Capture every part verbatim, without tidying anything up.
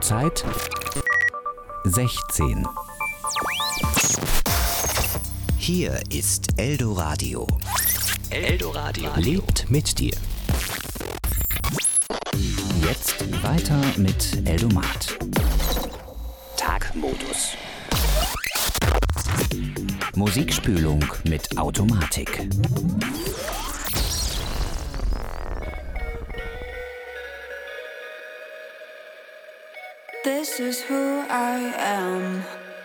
Uhrzeit sechzehn. Hier ist Eldoradio. Eldoradio lebt mit dir. Jetzt weiter mit Eldomat. Tagmodus. Musikspülung mit Automatik. This is who I am.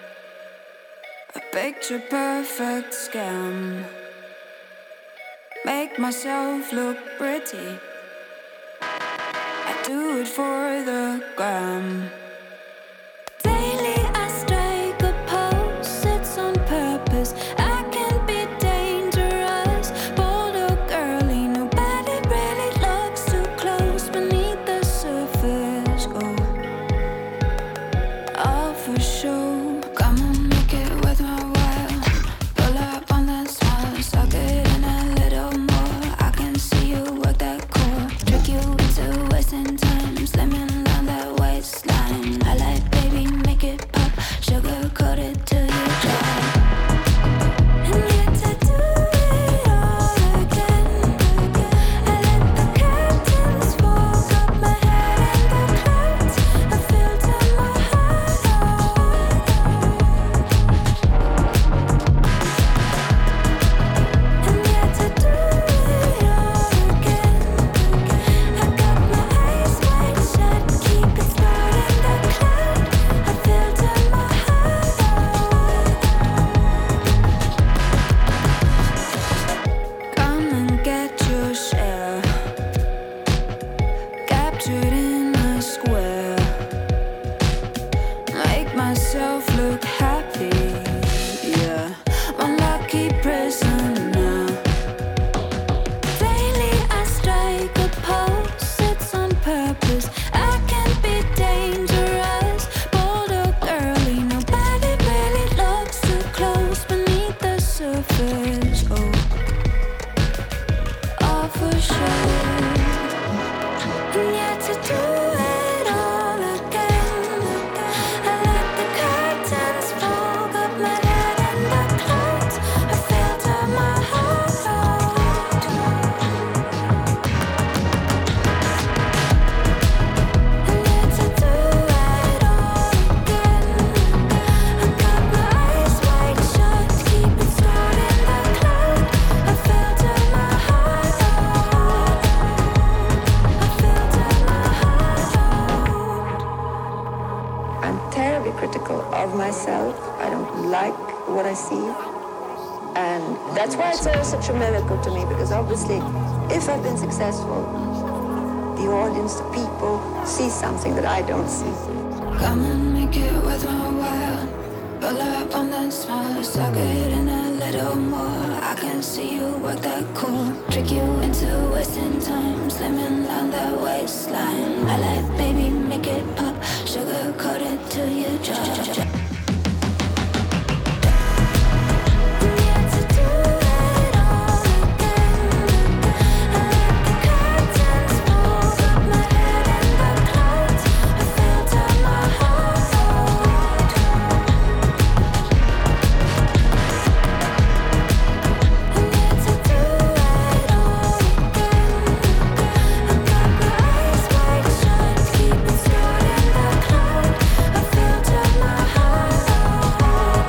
A picture perfect scam. Make myself look pretty. I do it for the gram. Daily I strike a pose, it's on purpose. I can be dangerous, bold or girly. Nobody really looks too close beneath the surface. Oh, all for show. Come and make it worth my while. Pull up on that smile, suck it in a little more. I can see you work that core, trick you into wasting time, slimming down that waistline. I like, baby, make it pop, sugar coated till you dry. And yet to do it all again, I let the curtains fall, got my head in the clouds, I filter my heart out. And yet to do it all again, I got my eyes wide shut, keep it starting the cloud, I filter my heart out. Come and get your share, captured in a square. Make myself look happy, yeah, one lucky prisoner. Daily I strike a pose, it's on purpose. I can be dangerous, bold or girly. Nobody really looks too close beneath the surface. Oh, all for sure. And yet to do it all again, I let the curtains fall, got my head in the clouds, I filter my heart out. And yet to do it all again, I got my eyes wide shut, keep it starting the cloud, I filter my heart out. I filter my heart out. I'm terribly critical of myself. I don't like what I see. And that's why it's all such a miracle to me, because obviously, if I've been successful, the audience, the people, see something that I don't see. Come and make it worth my while. Pull up on that smile, suck it in a little more. I can see you work that core, trick you into wasting time, slimming down that waistline. I like, baby, make it pop, sugar coated till you drop. And yet to do it all again, I let the curtains fall, got my head in the clouds, I filter my heart out. And yet to do it all again, I got my eyes wide shut, keep it starting the cloud, I filter my heart out.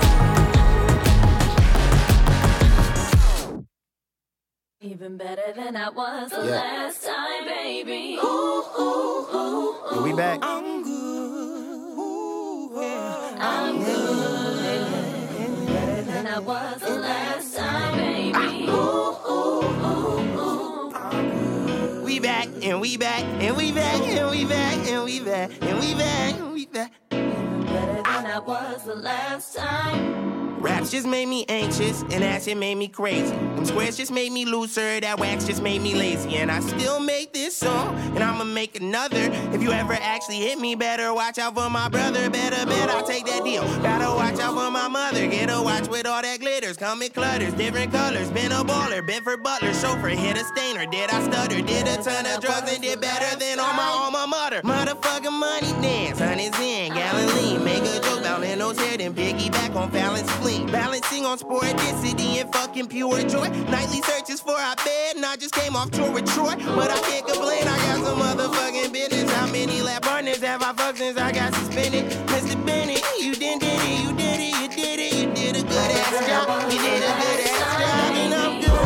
Even better than I was the Yeah. last time, baby. Ooh, ooh, ooh, ooh. We back. I'm good. I'm good. Better than I was the last time, baby. Ooh, ooh, ooh, ooh. We back and we back and we back and we back and we back and we back and we back. Better than I was the last time. Raps just made me anxious, and that shit made me crazy. Them squares just made me looser, that wax just made me lazy. And I still make this song, and I'ma make another. If you ever actually hit me, better watch out for my brother. Better bet I'll take that deal. Gotta watch out for my mother. Get a watch with all that glitter. butters, come in clutters, different colors. Been a baller, been for butler, chauffeur, hit a stainer. Did I stutter? Did a ton of drugs and did better than all my alma mater. Motherfucking money dance, hundreds in, Galilee. Make a joke about Leno's head and piggyback on Fallon's spleen. Balancing on sporadicity and fucking pure joy. Nightly searches for our bed, and I just came off tour with Troy. But I can't complain, I got some motherfucking business. How many lap partners have I fucked since I got suspended? Mister Bennett, you did, did it, you did it, you did it, you did a good ass job. You did a good ass job, and I'm good.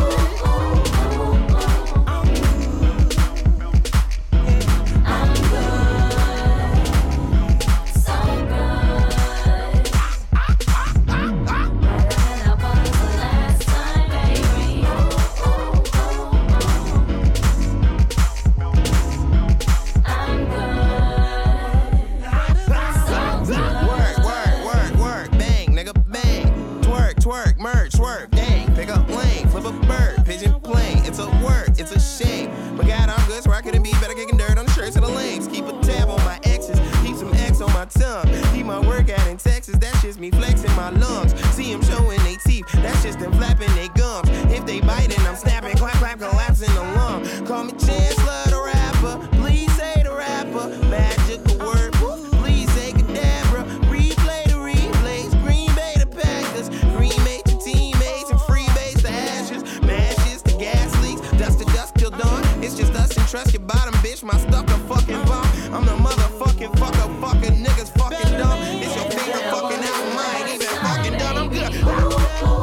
Twerk, merge, swerve, dang, pick up lane, flip a bird, pigeon plane, it's a word, it's a shame, but God, I'm good, so I couldn't be better kicking dirt on the shirts of the lames, keep a tab on my exes, keep some X on my tongue, keep my workout in Texas, that's just me flexing my lungs, see them showing they teeth, that's just them flapping they gums, if they biting, I'm snapping, clap, clap, collapsing the lung, call me Chancellor the rapper, please say the rapper, magical word, please say Cadabra, replay the replays, Green Bay the Packers, cremate your teammates and freebase the ashes, mashes the gas leaks, dust to dust till dawn, it's just us and trust your bottom, bitch, my stuff a fucking bomb, I'm the motherfucking fucker, fucking niggas fucking dumb, it's your favorite fucking album, I ain't even fucking done, I'm good.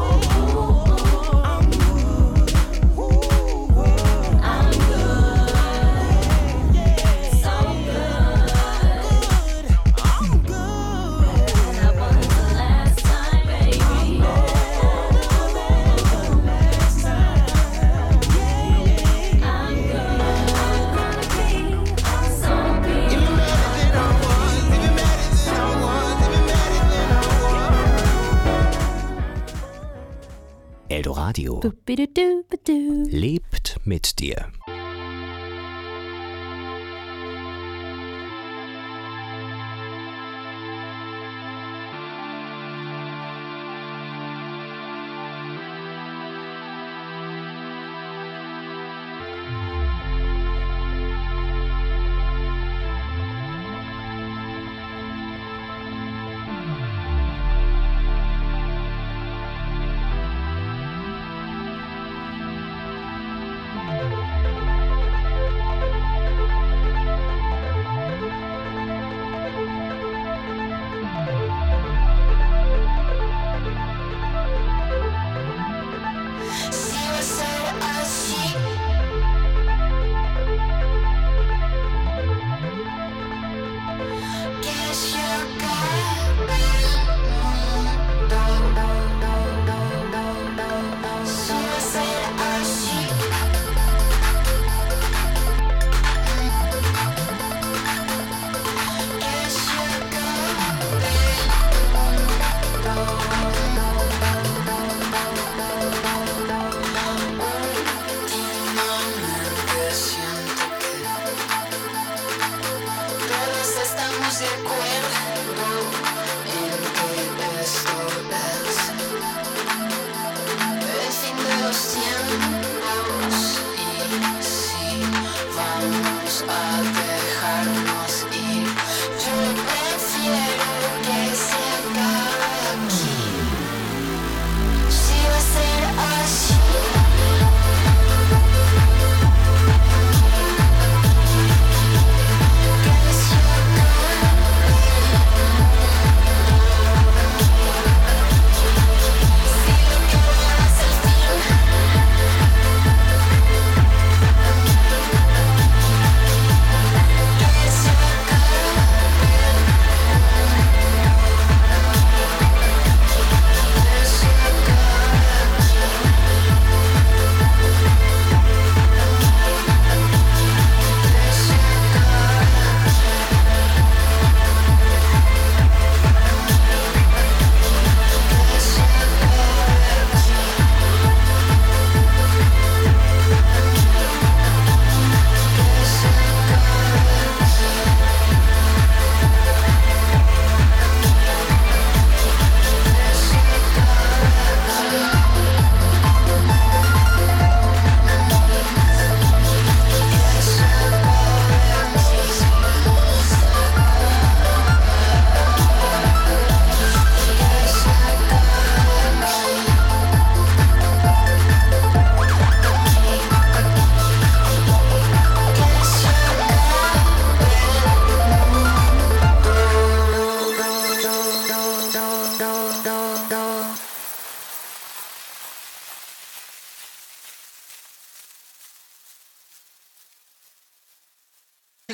Eldoradio lebt mit dir.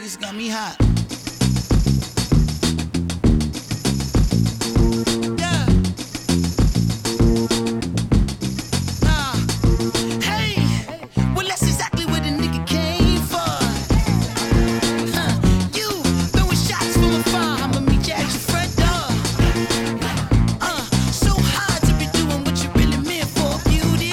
just got me hot. Yeah. Nah. Hey. Well, that's exactly what the nigga came for. Huh. You throwing shots from afar. I'ma meet you at your front door. Uh, so hard to be doing what you really meant for, beauty.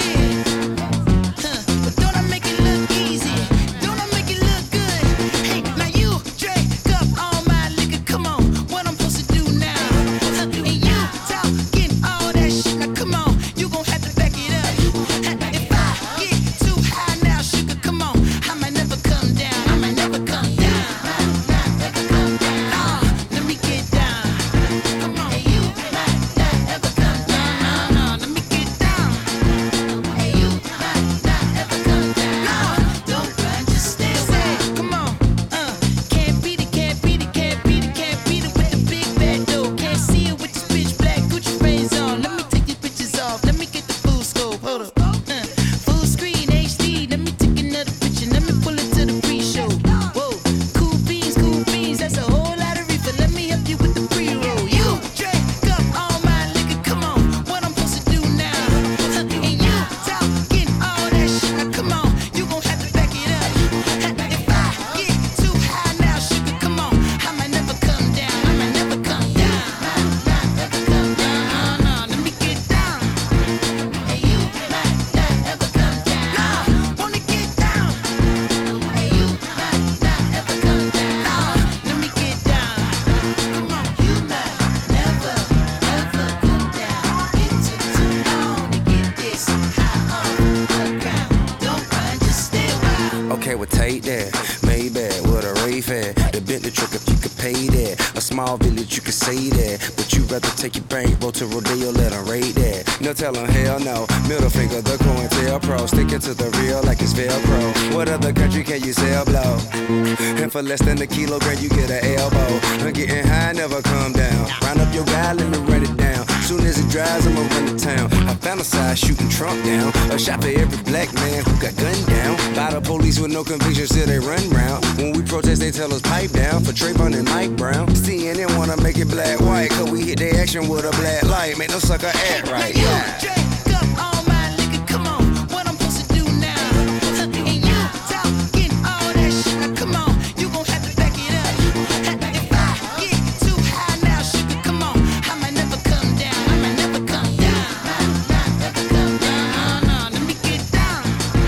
Huh. But don't I make it look easy? Don't I make it look good? Hey, now you drink up all my liquor. Come on, what I'm supposed to do now? Huh. And you talking all that shit. Now come on, you gon' have to back it up. Huh. If I get too high now, sugar, come on, I might never come down. I might never come down. Never come down. Nah, let me get down. Come on, hey, you might not ever come down. No, no, let me get down. Hey, you might not ever come down. No, don't run, just stay away. Come on, uh, can't beat it, can't beat it, can't beat it, can't beat it with the big bad dough. Can't see it with this bitch black Gucci frames on. Let me take these bitches off. Let me get the full scope. Hold up, uh, full screen H D. Let me take another picture. Let me pull it to the pre-show. Whoa, cool beans, cool beans. That's a whole lot of reefer. Let me help you with the pre-roll. You drink up all my liquor. Come on, what I'm supposed to do now? Huh. And you talking all that shit. Now come on, you gon' have to back it up. Huh. If I get too high now, sugar, come on, I might never come down. I might never come down. Never come down. No, no, let me get down. Hey, you might not ever come down. No, wanna get down. Hey, you might not ever come down. No, let me get down. Come on, you might never ever come down. It took too long to get this high off the ground. Don't run, just stay around. Okay, well take that, Maybach with a rave at. The Bentley truck if you could pay that. A small village you could say that, but you rather take your bankroll to Rodeo, let them raid that. No tell them hell no, middle finger the COINTELPRO. Sticking to the real like it's Velcro. What other country can you sell blow? And for less than a kilogram you get an elbow. I'm getting high, never come down. Round up your guy, let me run it down. Soon as it dries, I'ma run to town. I fantasize shooting Trump down. A shot for every black man who got gunned down. By the police with no conviction, still they run round. When we protest, they tell us pipe down. For Trayvon and Mike Brown. C N N wanna make it black white, cause we hit their action with a black light. Make no sucker act right. Now you Yeah. drink up all my liquor. Come on, what I'm supposed to do now? Huh. And you talking all that shit. Now come on, you gon' have to back it up. Huh. If I get too high now, sugar, come on, I might never come down. I might never come down. Never come down. No, no, let me get down.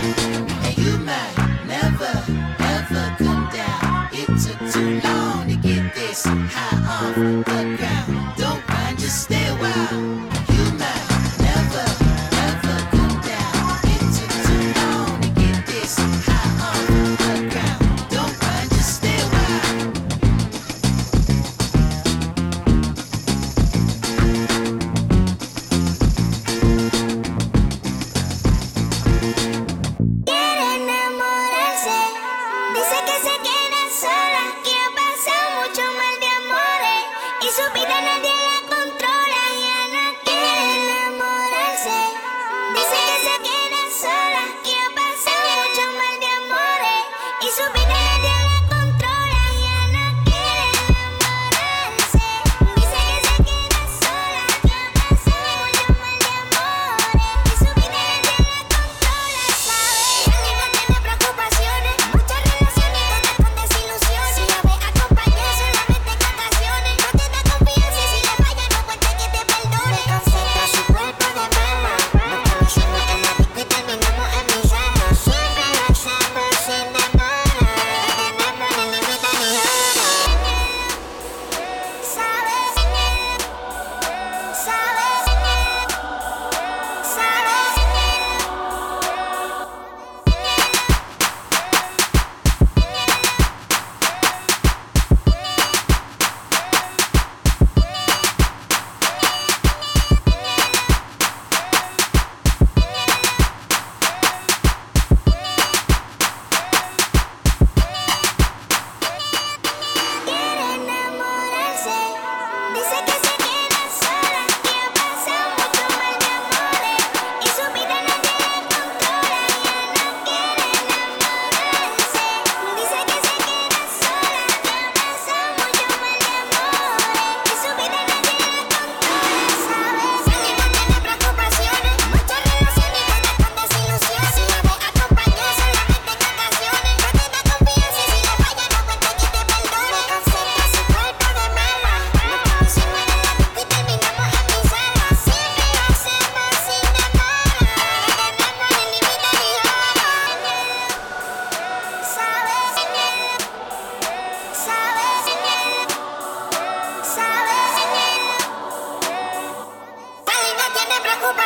And you might never ever come down. It took too long to get this high off the ground. Don't run, just stay a while. You might never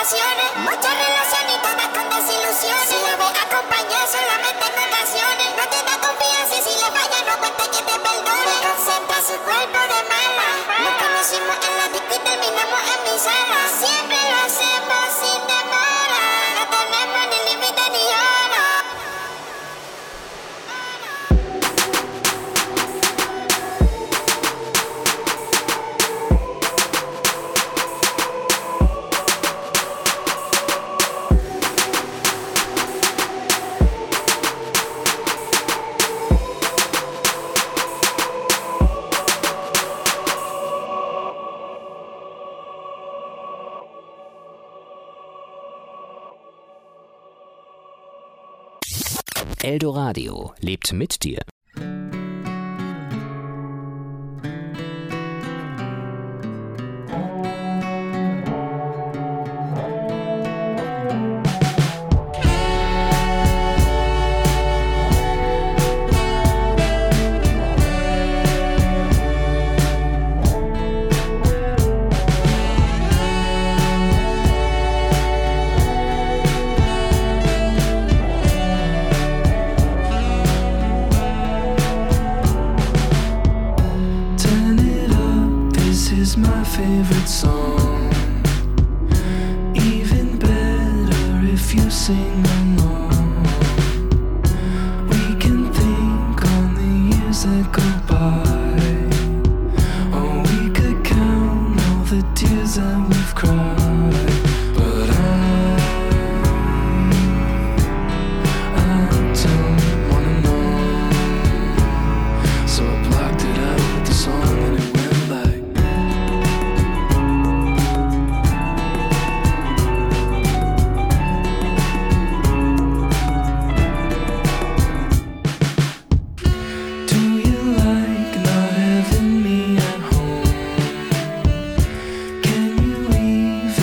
vacaciones. Muchas relaciones y todas con desilusiones. Si la ves acompañar solamente en ocasiones. No te da confianza y si le falla no cuenta que te perdone. Concentra su cuerpo de mala. Nos conocimos en la disco y terminamos en mi sala. Siempre lo hacemos sin demora. No tenemos ni límite ni hora. Eldoradio lebt mit dir. My favorite song, even better if you sing along. We can think on the years that go by, or we could count all the tears that we've cried. But I, I don't wanna know, so I blocked it out with the song and it went like. Can you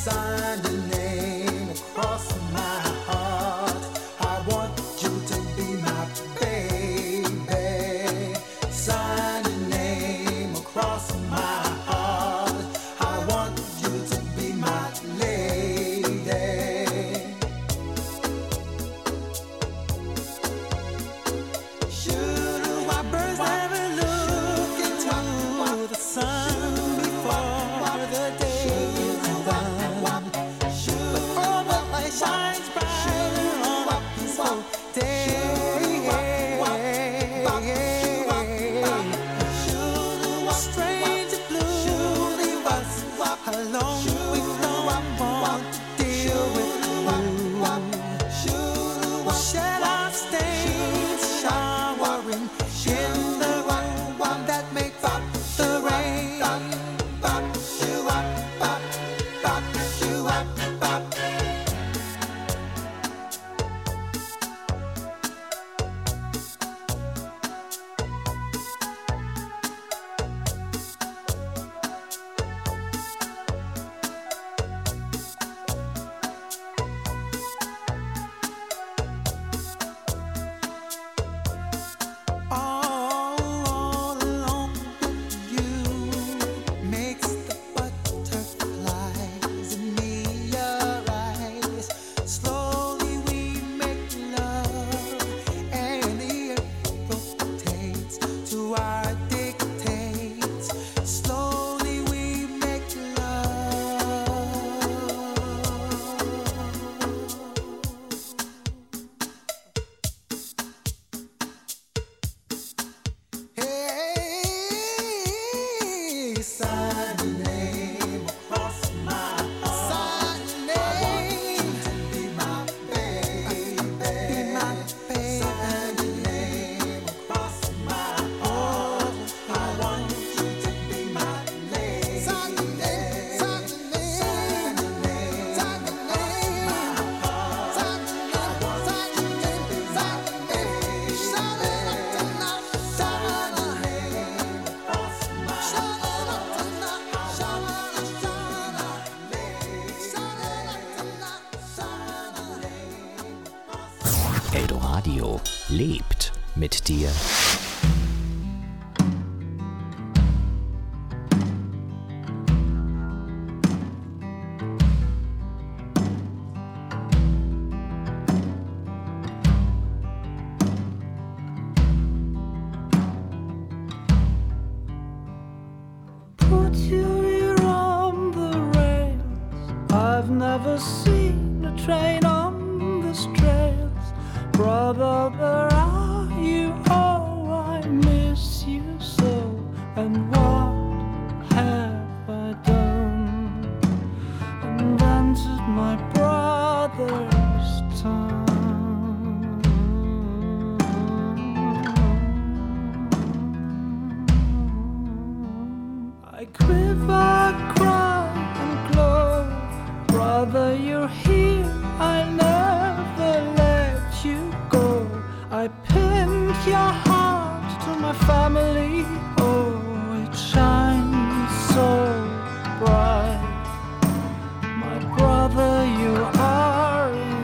sign your name across my heart. I want you to be my baby. Sign your name across my heart. I want you to be my lady. Should our birds never look into the sun before the day is done? But all the light shines brighter on a peaceful day. Should a stranger blue leave us alone? We know I want to deal with you. We'll shed our stains, showering in the one that makes up the rain. All alone with you makes the butterflies in me arise. Slowly we make love, and the earth rotates to our dictates. Slowly we make love. Hey, sign your name across my heart. Sign your name. I want you to be my baby. Be my baby. Sign your name across my heart. I want you to be my lady. Sign your name. Sign your name. Sign your name. Sign your name. Sign your name. Sign your name. Shout it out tonight. Shout it out. Shout it out tonight. Shout it out. Shout it out. Shout it out tonight. Shout it out. Eldoradio lebt mit dir. Put you here on the rails. I've never seen a train on this trails. Brother, where are you? Oh, I miss you so. And what have I done? Invented my brother's tongue. I quiver, cry, and glow. Brother, you're here. I never let you go. I pinned your heart to my family. Oh, it shines so bright. My brother, you are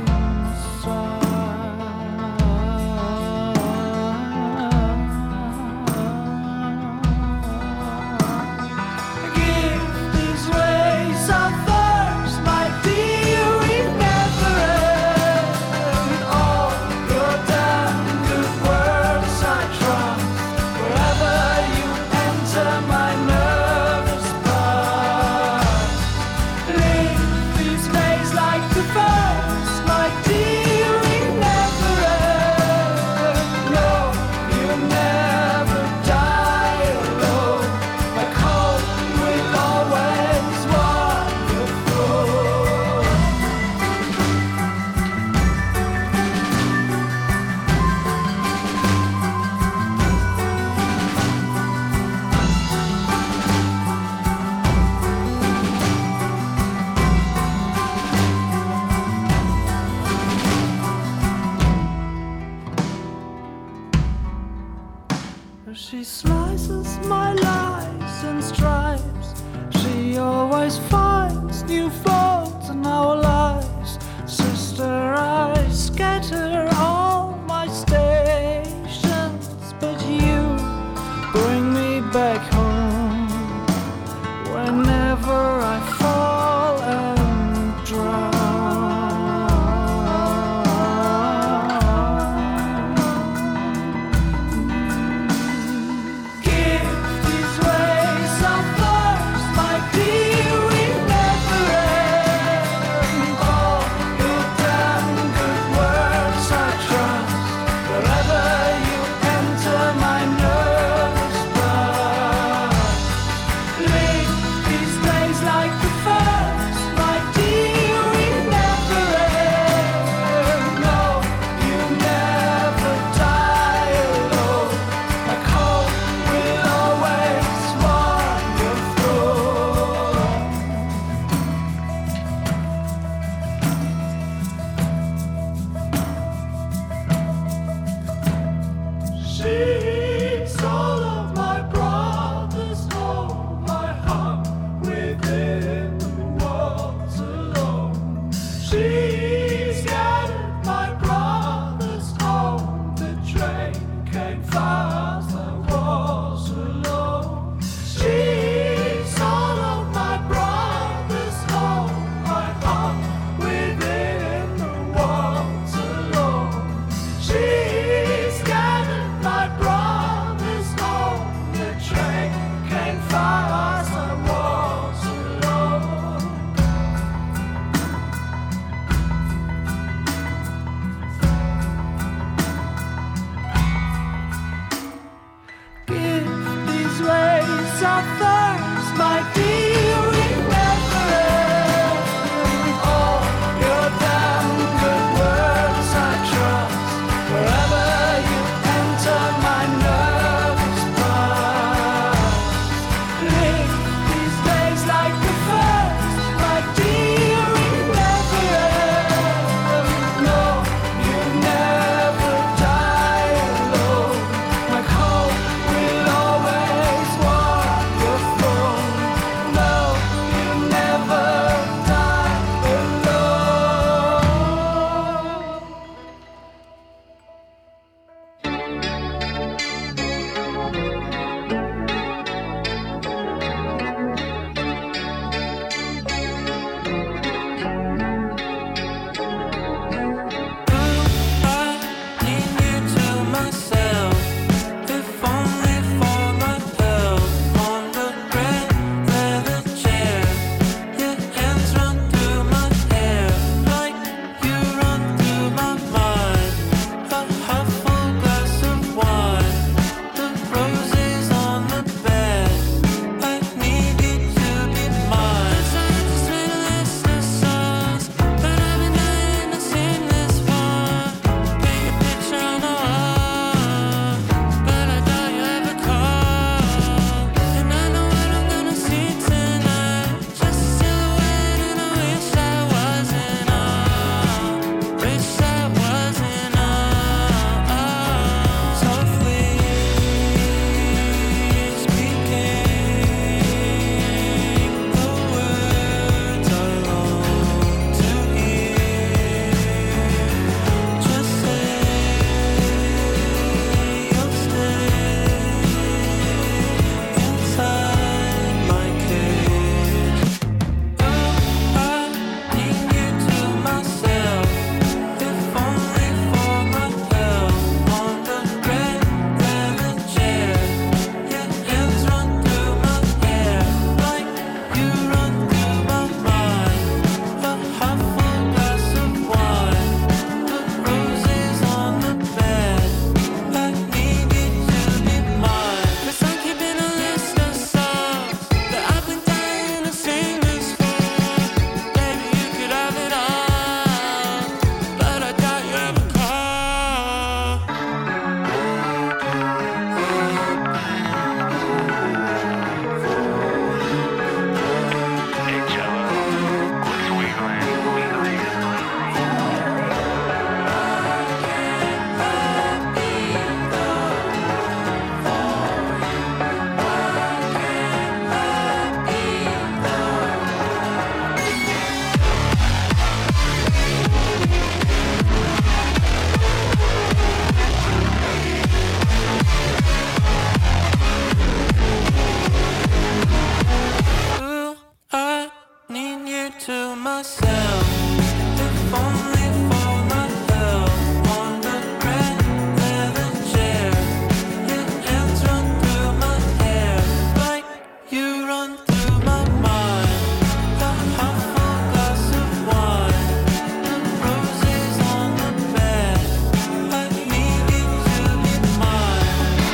to myself, if only for my help on the red leather chair. Your hands run through my hair like you run through my mind. A half-full glass of wine, the roses on the bed. I need you to be mine.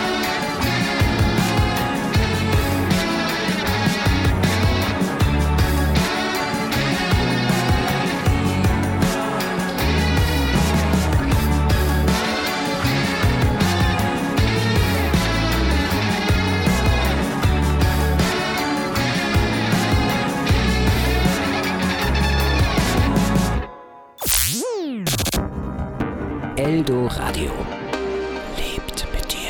Eldo Radio lebt mit dir.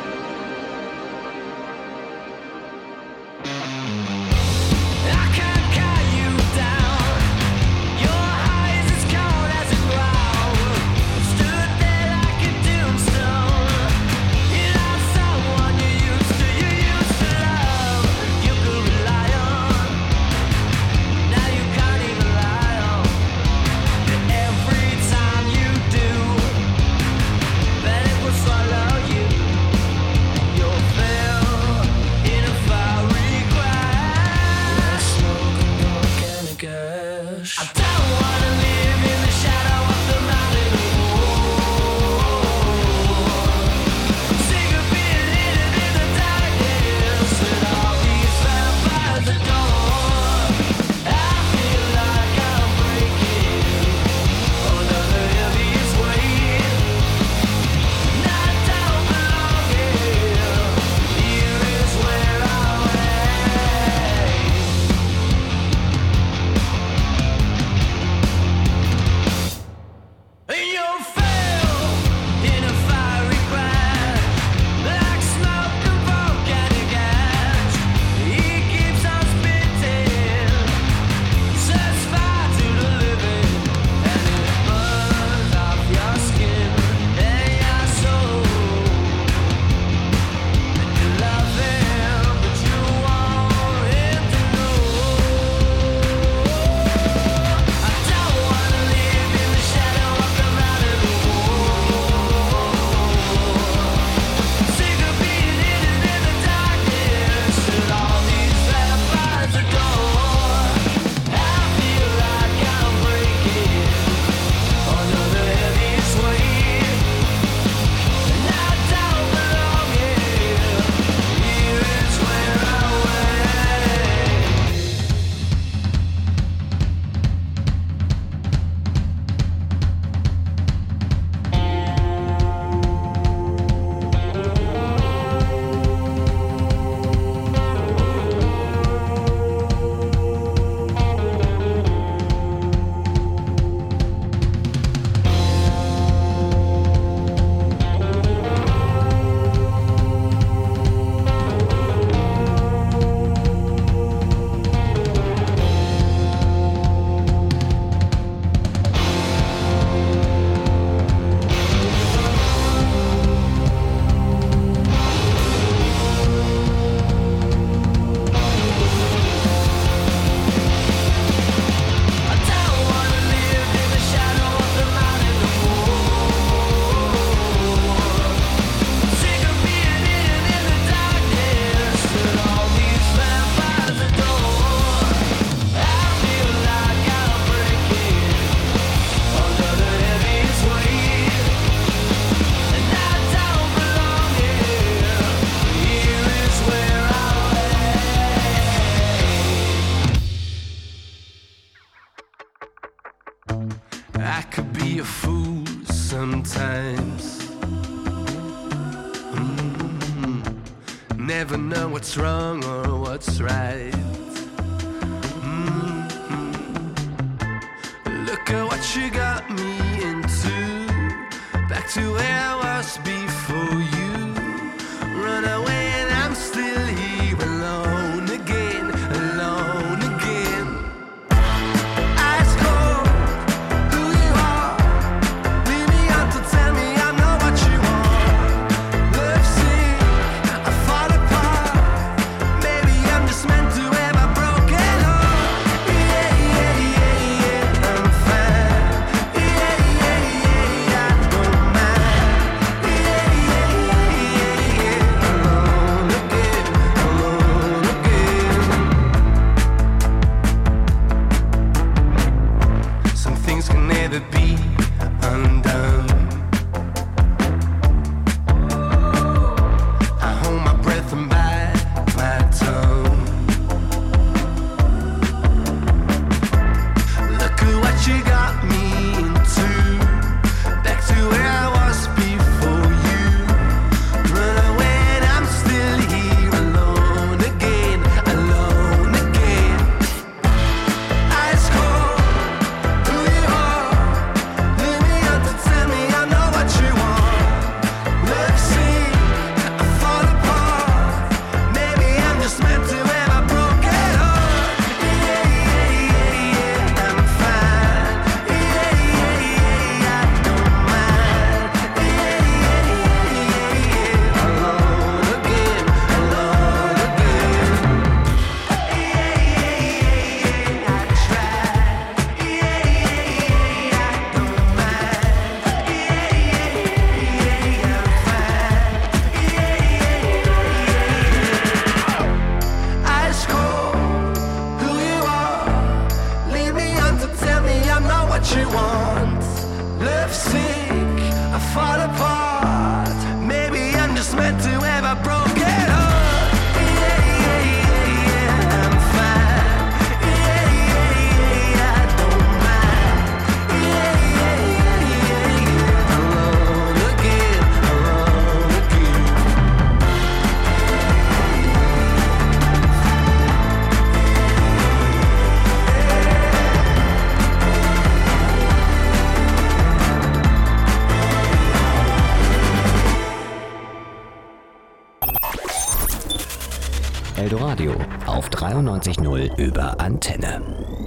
I could be a fool sometimes. Mm-hmm. Never know what's wrong or what's right. Mm-hmm. Look at what you got me into. Back to where I was before you. Run away and I'm still here alone again, alone again. Ice cold, who you are. Leave me out to tell me I know what you want. Love sick, I fall apart. Maybe I'm just meant to have a broken heart. Yeah, yeah, never be undone. I hold my breath and bite my tongue. Look at what you got me into. Back to where I was before you. Run away and I'm still here alone again, alone again. Ice cold, who you are? Leave me up to tell me I know what you want. Love scene, I fall apart. Maybe I'm just meant to have a broken heart. Yeah, yeah, yeah, yeah, I'm fine. Yeah, yeah, yeah, I don't mind. Yeah, yeah, yeah, yeah, alone again, alone again. Yeah, yeah, yeah, I tried. Yeah, yeah, yeah, I don't mind. Yeah, yeah, yeah, I'm fine. Yeah, yeah, yeah. Ice cold, who you are? Leave me on to tell me I'm not what you want. Love sick, I fall apart. Maybe I'm just meant to have a broken heart. Yeah, yeah, yeah, yeah, I'm fine. Yeah, yeah, yeah, I don't mind. Yeah, yeah, yeah, yeah, alone again, alone again. Eldoradio auf dreiundneunzig Komma null über Antenne.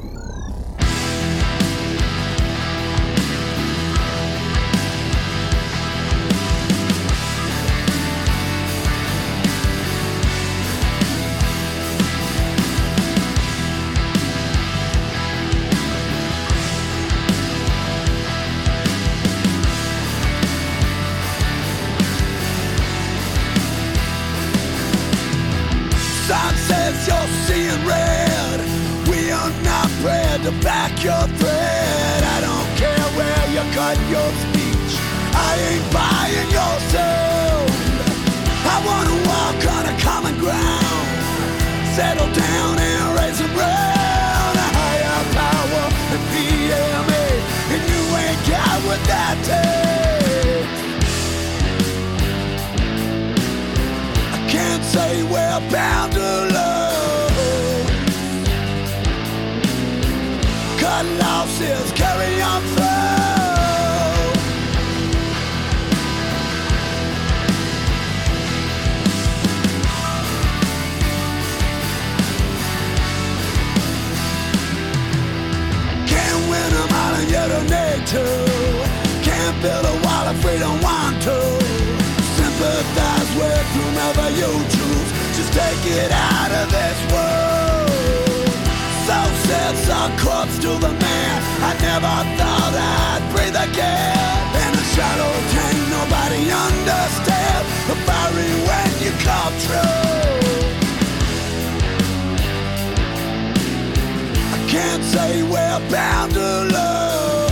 Sun says you're seeing red. We are not bred to back your thread. I don't care where you cut your speech. I ain't buying your soul. I wanna walk on a common ground. Settle down and raise some ground. A higher power and P M A. And you ain't got what that takes. Can't say we're bound to love. Cut losses, carry on through. Can't win them all and you don't need to. Can't build a wall if we don't want to. Sympathize with whomever you choose. Just take it out of this world. So said some corpse to the man. I never thought I'd breathe again. In a shallow tank, nobody understands the fiery when you come true. I can't say we're bound to love.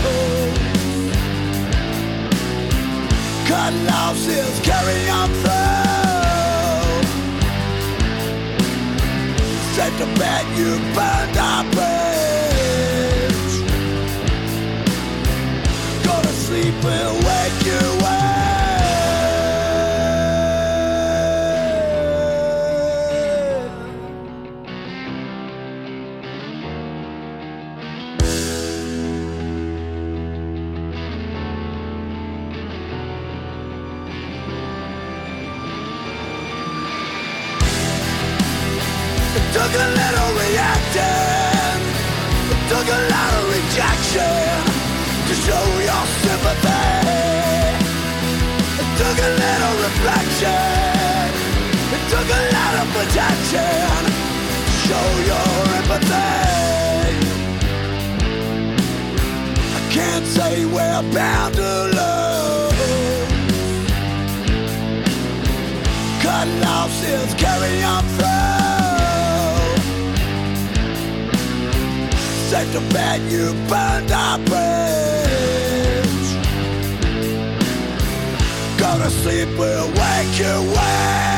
Cut losses, carry on through. Safe to bet you burned our bridge. Go to sleep and wake you up. Took a little reacting. It took a lot of rejection to show your sympathy. It took a little reflection. It took a lot of protection to show your empathy. I can't say we're bound to love. Cut losses, carry on through. Safe to bet you burned our bridge. Go to sleep, we'll wake you up.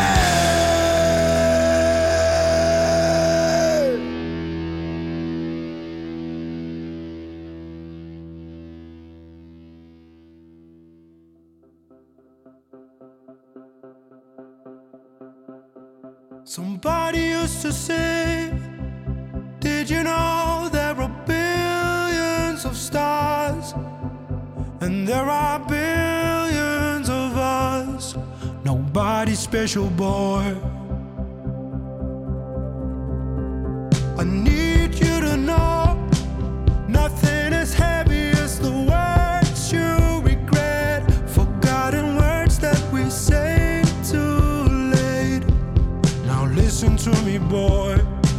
Somebody used to say, did you know there are billions of stars? And there are billions of us. Nobody's special, boy. I need you to know, nothing as heavy as the words you regret. Forgotten words that we say too late. Now listen to me, boy.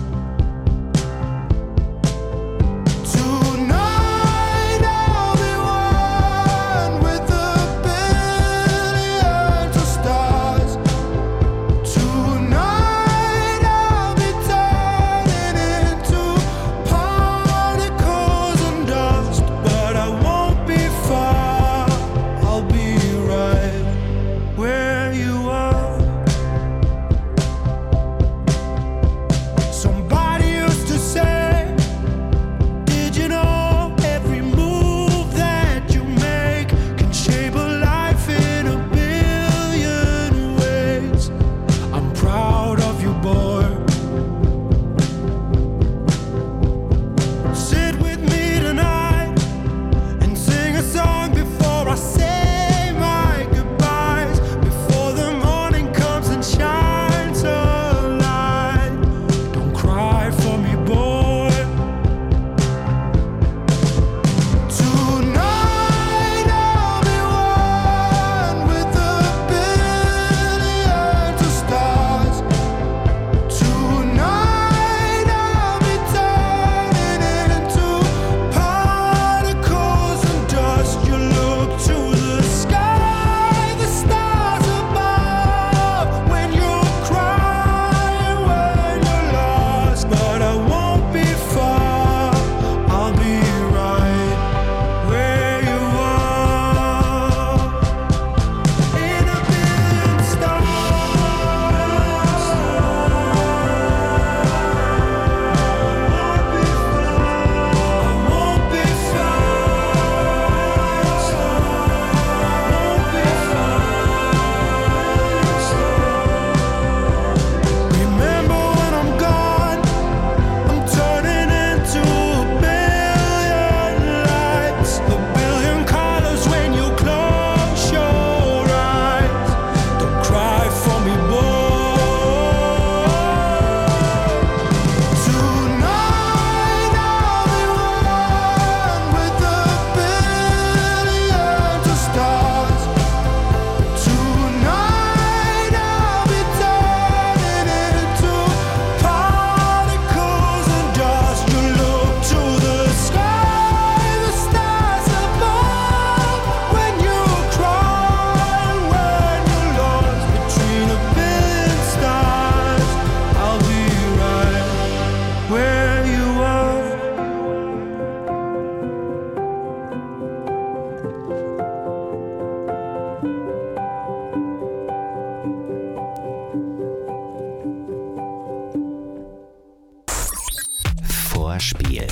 Vorspiel.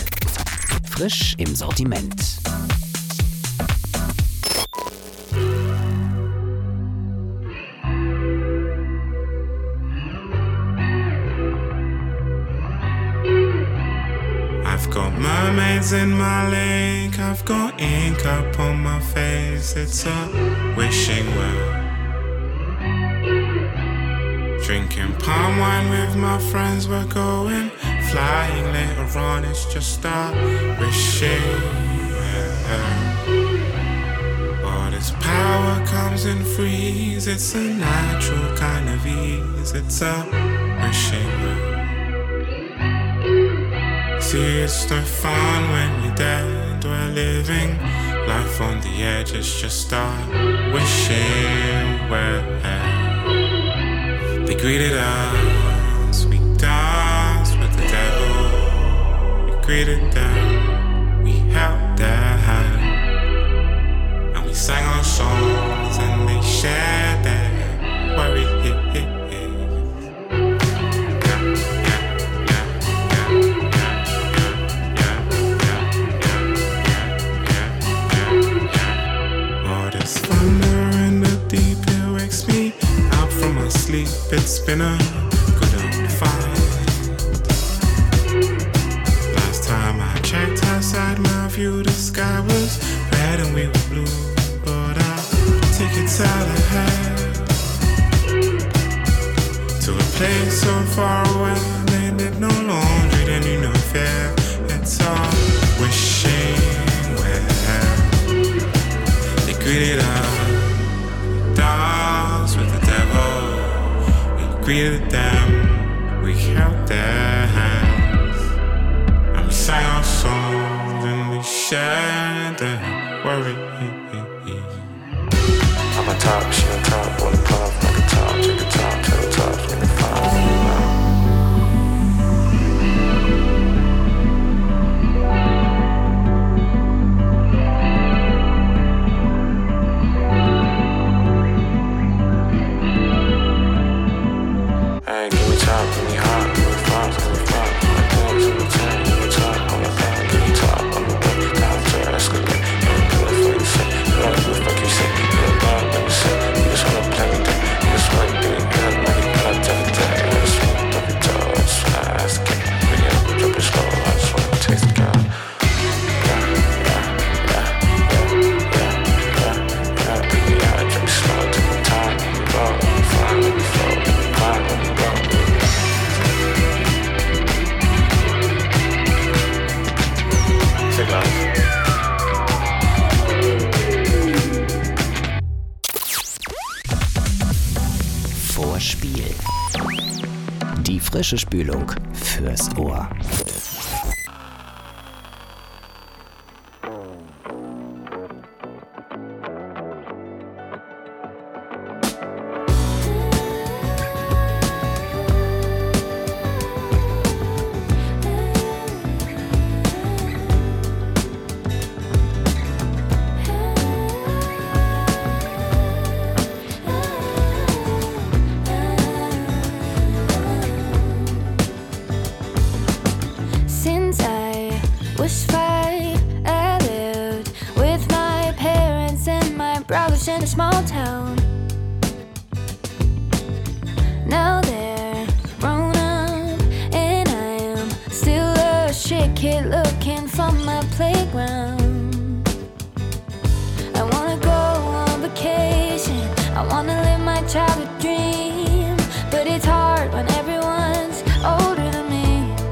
Frisch im Sortiment. I've got mermaids in my lake, I've got ink up on my face, it's a wishing well. Drinking palm wine with my friends, we're going flying later on, it's just a wishing well. But its power comes in freeze, it's a natural kind of ease, it's a wishing well. See, it's no fun when you're dead, we're living life on the edge, it's just a wishing well. They greeted us, we danced with the devil. We greeted them, we held their hand, and we sang our songs and they shared been a good old fight. Last time I checked outside my view, the sky was red and we were blue. But our tickets out ahead to a place so far away. They did no laundry, they knew no fair. It's all wishing well. They greeted us dogs with the devil. We greeted them, we held their hands, and we sang our songs and we shared their worry. I'm a top, she on top, wanna puff like a top, check a top, tell tops when you find me now. Hey, give me top, give me hot, give me flops, give me flops, give me things, give me ten, give me top, on the back, give me top, on the back, down to escalate, and do it for you say, you like what the fuck you say, you look bad, let me say, you just wanna play me down, you just wanna do it, good, money, but I tell it that, I just wanna drop it down, I just wanna ask the king, bring it up, drop it slow, I just wanna taste the God. Yeah, yeah, yeah, yeah, yeah, yeah, yeah, baby, yeah, drop it slow, take my time, let me roll, let me fly, let me flow, let me climb, let me roll. Take life. Vorspiel. Die frische Spülung fürs Ohr. Since I was five, I lived with my parents and my brothers in a small town. Now they're grown up and I am still a shit kid looking for my playground. I wanna go on vacation, I wanna live my childhood dream, but it's hard when everyone's older than me.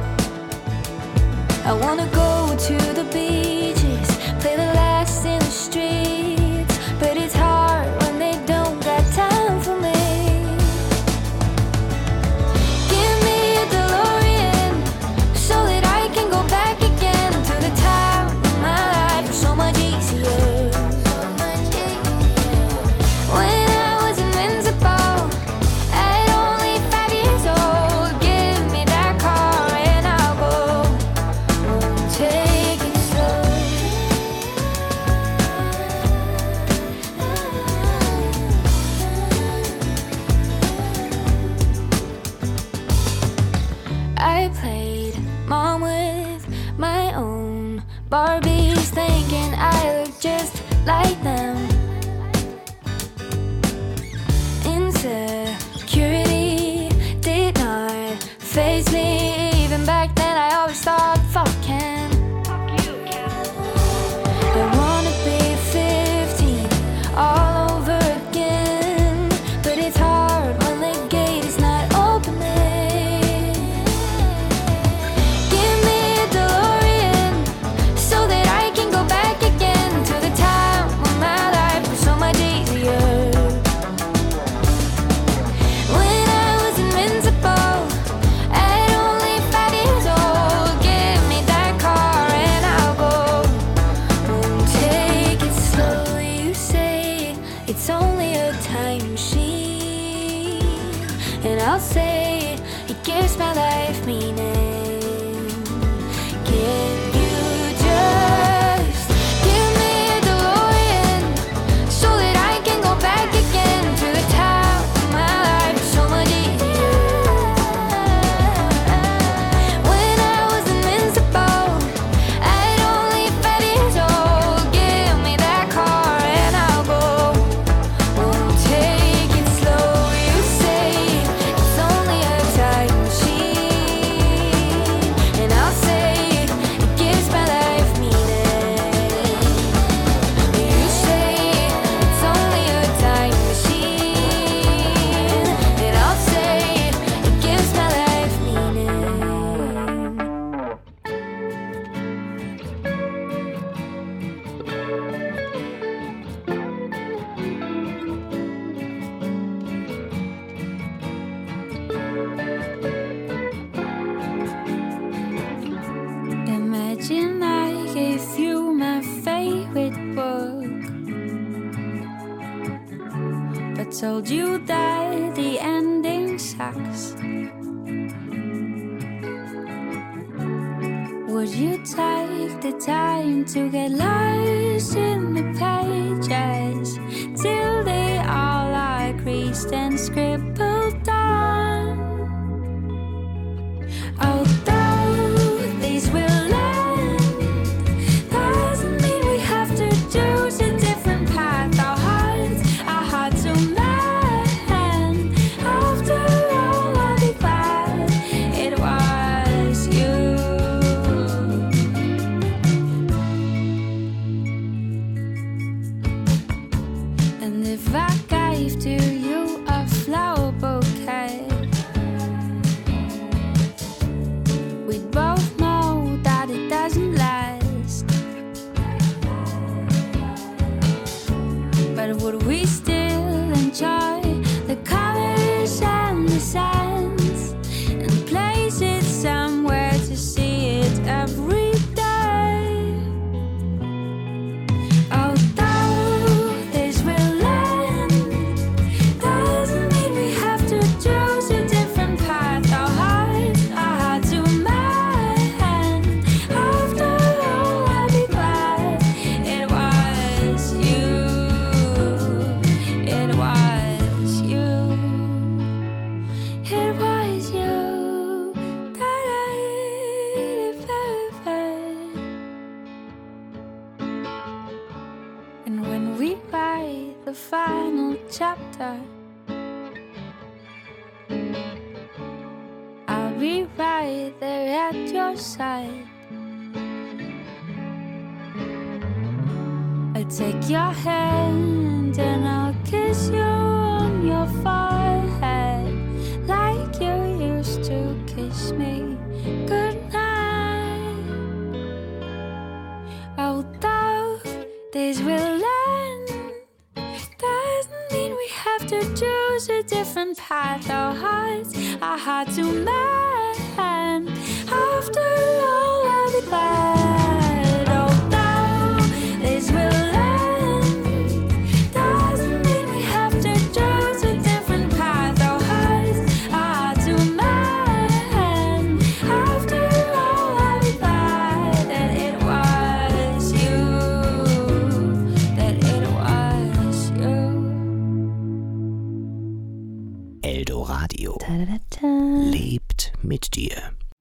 I wanna go to the beaches, play the last in the streets, but it's hard when they don't got time for me. Give me a DeLorean so that I can go back again to the time when my life was so much easier. When I was invincible at only five years old, give me that car and I'll go. Take it slow. I played mom with my own Barbies, thinking I look just like them. Insecurity did not faze me. Even back then I always thought, fuck Ken. I wanna be fifteen all over again, but it's hard when the gate is not opening. Give me a DeLorean so that I can go back again to the time when my life was so much easier. When I was invincible at only five years old, give me gave you my favorite book, but told you that the ending sucks. Would you take the time to get lost in the pages till they all are creased and scribbled on? Although these will end, doesn't mean we have to choose a different path. Our hearts are hard to mend. After all, I'll be glad it was you. And if I gave to you a flower bouquet, we'd both know that it doesn't last. But would we still enjoy the colors and the scents and place it somewhere to see it every day? Although this will end, doesn't mean we have to choose a different path. Our hearts are hard to mend. After all, I'll be glad it was you. It was you. It was you. And when we write the final chapter, I'll be right there at your side. I'll take your hand and I'll kiss you on your forehead like you used to kiss me goodnight. Although this will end, doesn't mean we have to choose a different path. Our hearts are hard to mend. After all, I'll be glad. Although this will end, doesn't mean we have to choose a different path. Our hearts are hard to mend. After all, I'll be glad that it was you. That it was you. Eldoradio Ta-da-da-da. lebt mit dir.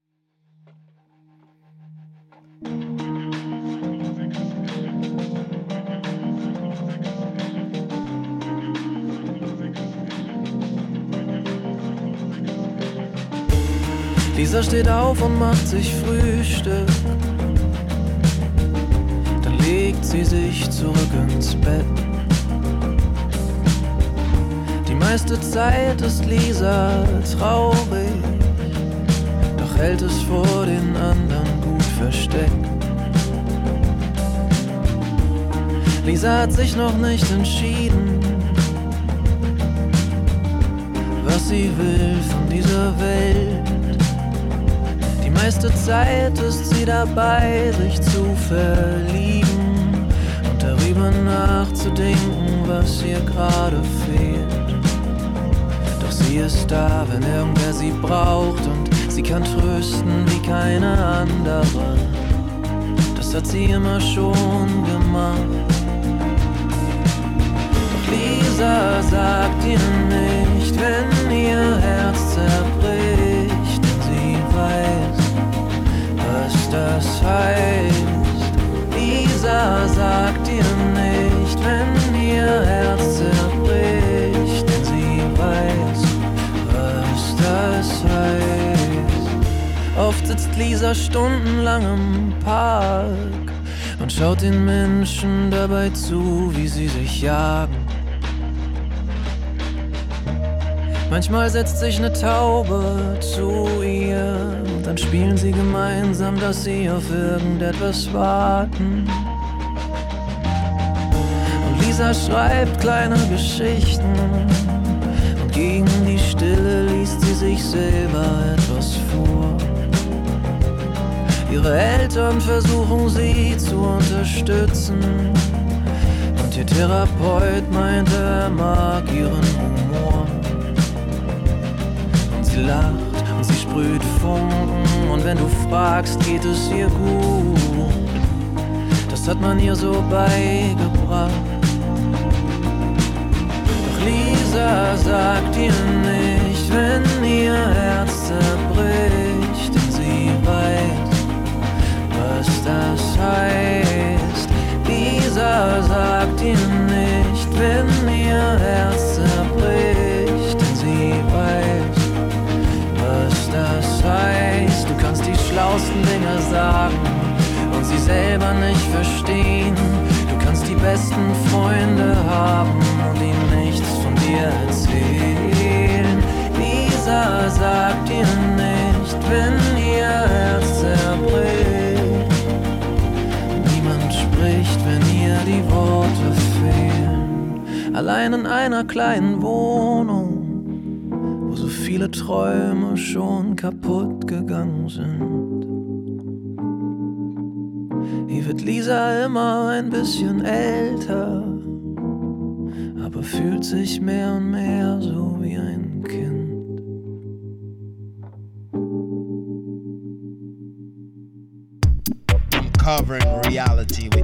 Lisa steht auf und macht sich Frühstück. Dann legt sie sich zurück ins Bett. Die meiste Zeit ist Lisa traurig, doch hält es vor den anderen gut versteckt. Lisa hat sich noch nicht entschieden, was sie will von dieser Welt. Die meiste Zeit ist sie dabei, sich zu verlieben und darüber nachzudenken, was ihr gerade fehlt. Doch sie ist da, wenn irgendwer sie braucht, und sie kann trösten wie keine andere. Das hat sie immer schon gemacht. Doch Lisa sagt ihr nicht, wenn ihr Herz zerbricht, denn sie weiß, was das heißt. Lisa sagt ihr nicht, wenn ihr Herz zerbricht, denn sie weiß, was das heißt. Oft sitzt Lisa stundenlang im Park und schaut den Menschen dabei zu, wie sie sich jagen. Manchmal setzt sich eine Taube zu ihr und dann spielen sie gemeinsam, dass sie auf irgendetwas warten. Und Lisa schreibt kleine Geschichten und gegen die Stille liest sie sich selber etwas vor. Ihre Eltern versuchen sie zu unterstützen. Und ihr Therapeut meint, er mag ihren Humor. Und sie lacht und sie sprüht Funken. Und wenn du fragst, geht es ihr gut. Das hat man ihr so beigebracht. Doch Lisa sagt ihr nicht, wenn ihr Herz zerbricht, denn sie weiß, was das heißt. Lisa sagt ihr nicht, wenn ihr Herz zerbricht, denn sie weiß, was das heißt. Du kannst die schlausten Dinge sagen und sie selber nicht verstehen. Du kannst die besten Freunde haben und ihnen nichts von dir erzählen. Lisa sagt dir nicht, wenn ihr Herz zerbricht. Niemand spricht, wenn ihr die Worte fehlen. Allein in einer kleinen Wohnung, wo so viele Träume schon kaputt gegangen sind. Hier wird Lisa immer ein bisschen älter, aber fühlt sich mehr und mehr so wie ein Kind. I'm covering reality with